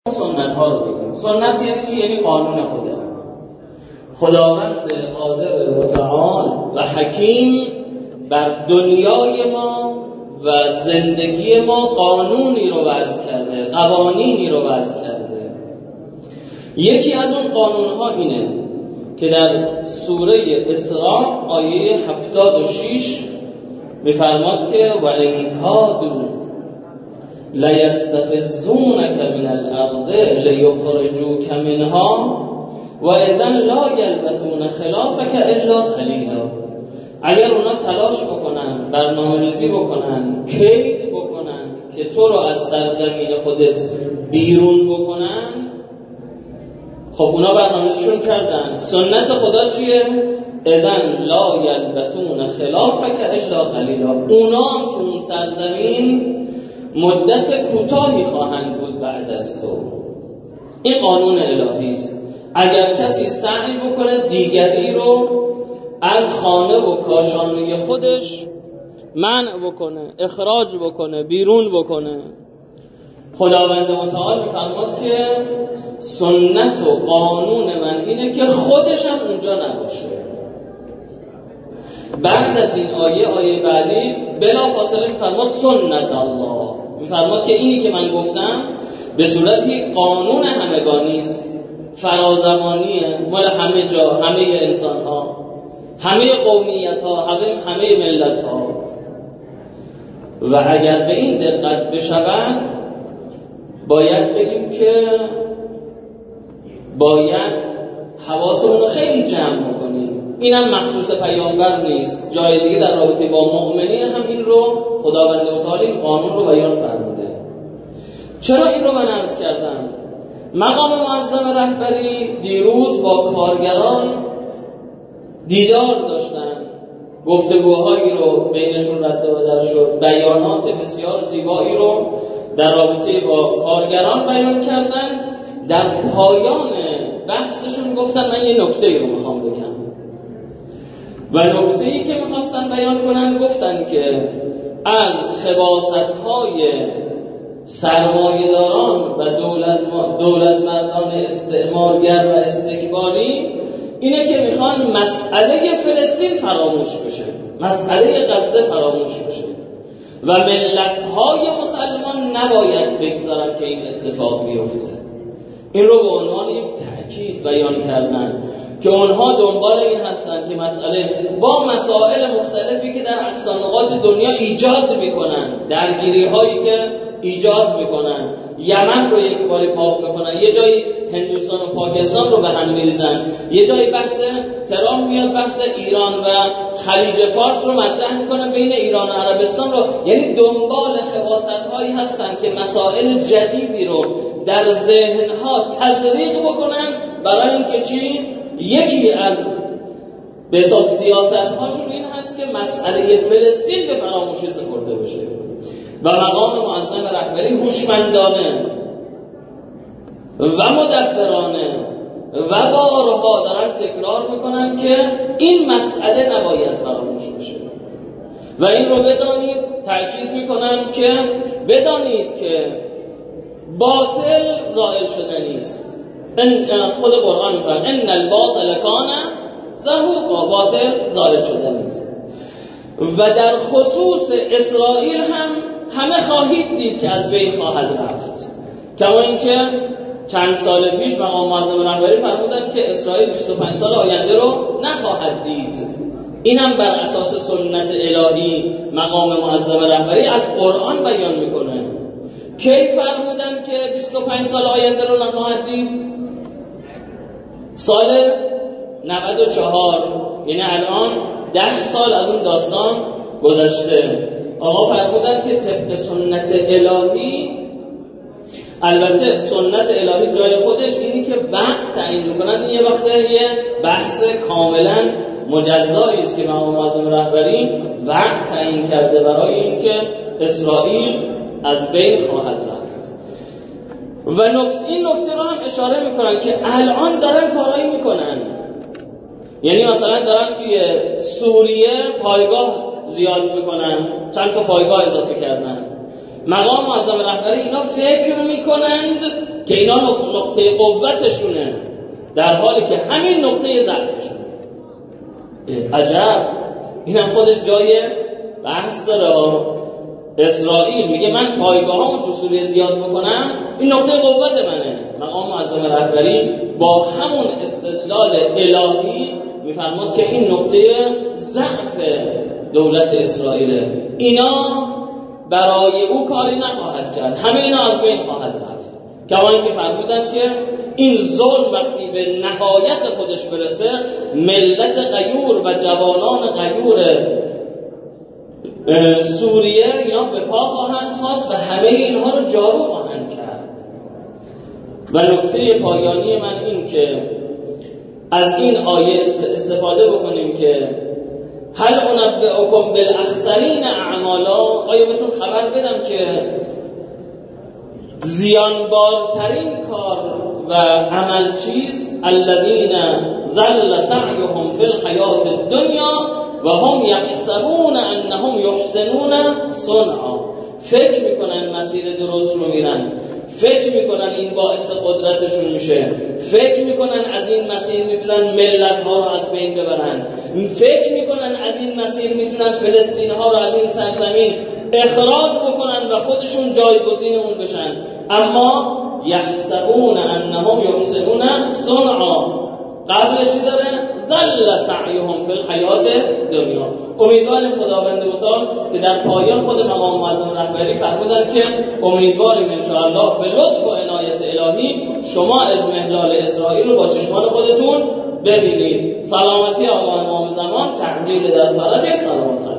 سنت ها رو بگیم. سنت یعنی چی؟ یعنی قانون خداوند قادر متعال و حکیم بر دنیای ما و زندگی ما قانونی رو وضع کرده، قوانینی رو وضع کرده. یکی از اون قانونها اینه که در سوره اسراء آیه 76 میفرماد که و ان کادوا لیستفزونک من الارض لیخرجوک منها و اذا لا یلبثون خلافک الا قلیلا. اگر اونا تلاش بکنن، برنامه‌ریزی بکنن، کید بکنن که تو رو از سرزمین خودت بیرون بکنن، خب اونا برنامه‌ریزیشون کردن. سنت خدا چیه؟ اذا لا یلبثون خلافک الا قلیلا. اونا هم تو اون سرزمین مدت کوتاهی خواهند بود بعد از تو. این قانون الهی است. اگر کسی سعی بکنه دیگری رو از خانه و کاشانه خودش منع بکنه، اخراج بکنه، بیرون بکنه، خداوند متعال میفرماد که سنت و قانون من اینه که خودش هم اونجا نباشه. بعد از این آیه بعدی بلافاصله میفرماد سنت الله، میفرماد که اینی که من گفتم به صورتی قانون همگانی است، فرازمانیه، مال همه جا، همه انسان ها، همه قومیت ها، همه ملت ها. و اگر به این دقت بشود باید بگیم که باید حواسمون رو خیلی جمع بکنیم. اینم مخصوص پیامبر نیست، جای دیگه در رابطه با مؤمنین هم این رو خداوند متعال این قانون رو بیان فرموده. چرا این رو من عرض کردم؟ مقام معظم رهبری دیروز با کارگران دیدار داشتن، گفتگوهایی رو بینشون رد و بدل شد، بیانات بسیار زیبایی رو در رابطه با کارگران بیان کردن. در پایان بحثشون گفتن من یه نکته‌ای رو میخوام بگم و نکته‌ای که میخواستن بیان کنن گفتن که از خباثت‌های سرمایه‌داران و دولتمردان استعمارگر و استکباری اینه که میخوان مسئله فلسطین فراموش بشه، مسئله غزه فراموش بشه و ملت‌های مسلمان نباید بگذارن که این اتفاق بیفته. این رو به عنوان یک تأکید بیان کردن که اونها دنبال این هستن که مسئله با مسائل مختلفی که در اقصا نقاط دنیا ایجاد میکنن، درگیری هایی که ایجاد میکنن، یمن رو یک باری پاک میکنن، یه جایی هندوستان و پاکستان رو به هم میریزن، یه جایی بحث ترامپ میاد بحث ایران و خلیج فارس رو مطرح میکنن، بین ایران و عربستان رو، یعنی دنبال خباثت هایی هستن که مسائل جدیدی رو در ذهنها تزریق بکنن برای اینکه چی؟ یکی از به حساب سیاست هاشون این هست که مسئله فلسطین به فراموشی سپرده بشه و مقام معظم رهبری هوشمندانه و مدبرانه و بارها دارن تکرار میکنن که این مسئله نباید فراموش بشه و این رو بدانید، تأکید میکنن که بدانید که باطل زائل شده نیست. این از خود قرآن میفرماید ان الباطل کان زهوقا، باطل زائل شده نیست. و در خصوص اسرائیل هم همه خواهید دید که از بین خواهد رفت، کما اینکه چند سال پیش مقام معظم رهبری فرمودن که اسرائیل 25 سال آینده رو نخواهد دید. اینم بر اساس سنت الهی مقام معظم رهبری از قرآن بیان میکنه. کی فرمودن که 25 سال آینده رو نخواهد دید؟ سال 94، یعنی الان 10 سال از اون داستان گذشته. آقا فرمودن که طبق سنت الهی، البته سنت الهی جای خودش اینی که وقت تعیین میکنن، یه وقته یه بحث کاملا مجزایی است که مقام معظم رهبری وقت تعیین کرده برای اینکه اسرائیل از بین خواهد رفت. و این نکته رو هم اشاره میکنن که الان دارن کارایی میکنن، یعنی مثلا دارن توی سوریه پایگاه زیاد میکنن، چند تا پایگاه اضافه کردن. مقام معظم رهبری اینا فکر میکنند که اینا نقطه قوتشونه در حالی که همین نقطه ضعفشونه. عجب، اینم خودش جای بحث داره. اسرائیل میگه من پایگاهامو تو سوریه زیاد بکنم، این نقطه قوت منه. مقام معظم رهبری با همون استدلال الهی میفرماد که این نقطه ضعف دولت اسرائیل، اینا برای او کاری نخواهد کرد، همه اینا از بین خواهد رفت. کما اینکه فرمودن که این ظلم وقتی به نهایت خودش برسه، ملت غیور و جوانان غیور سوریه اینا به پا خواهند خواست و همه اینها رو جارو خواهند کرد. و نکته پایانی من این که از این آیه استفاده بکنیم که هل انبئکم بالاخسرین اعمالا، آیا بهتون خبر بدم که زیانبارترین کار و عمل چیست؟ الذین ضل سعیهم فی الحیات الدنیا و هم یحسبون انهم یحسنون صنعا. فکر میکنن مسیر درست رو میرن، فکر میکنن این باعث قدرتشون میشه، فکر میکنن از این مسیر میتونن ملت ها رو از بین ببرن، فکر میکنن از این مسیر میتونن فلسطین ها رو از این سرزمین اخراج بکنن و خودشون جایگزین اون بشن. اما یحسبون انهم یحسنون صنعا قبلش داره ظل سعیهم فی الحیات دنیا. امیدواریم خداوند متعال که در پایان خود مقام معظم رهبری فرمودن که امیدواریم انشاءالله به لطف و عنایت الهی شما اضمحلال اسرائیل رو با چشمان خودتون ببینید. سلامتی آقا امام زمان، تعجیل در فرج، سلامت.